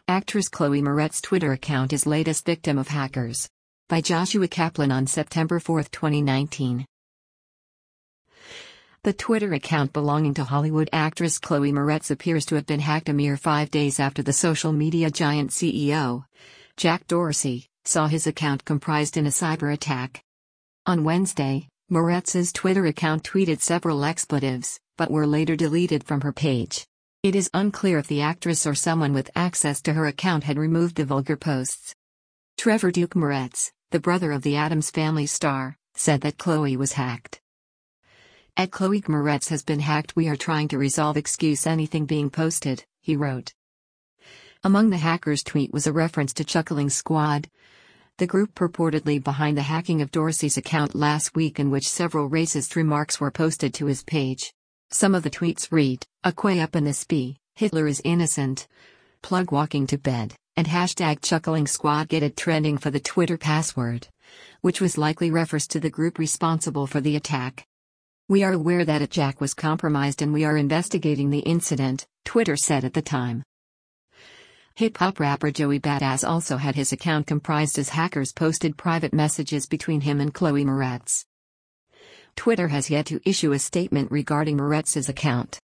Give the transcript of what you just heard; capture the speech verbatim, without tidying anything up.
Actress Chloe Moretz's Twitter account is latest victim of hackers. By Joshua Kaplan on September fourth, twenty nineteen. The Twitter account belonging to Hollywood actress Chloe Moretz appears to have been hacked a mere five days after the social media giant C E O, Jack Dorsey, saw his account comprised in a cyber attack. On Wednesday, Moretz's Twitter account tweeted several expletives, but were later deleted from her page. It is unclear if the actress or someone with access to her account had removed the vulgar posts. Trevor Duke Moretz, the brother of the Addams Family star, said that Chloe was hacked. At Chloe Moretz has been hacked. We are trying to resolve excuse anything being posted, he wrote. Among the hackers' tweet was a reference to Chuckling Squad, the group purportedly behind the hacking of Dorsey's account last week, in which several racist remarks were posted to his page. Some of the tweets read, "A quay up in the spee, Hitler is innocent," plug walking to bed, and hashtag Chuckling Squad get it trending for the Twitter password, which was likely refers to the group responsible for the attack. "We are aware that a Jack was compromised and we are investigating the incident," Twitter said at the time. Hip-hop rapper Joey Badass also had his account comprised as hackers posted private messages between him and Chloe Moretz. Twitter has yet to issue a statement regarding Moretz's account.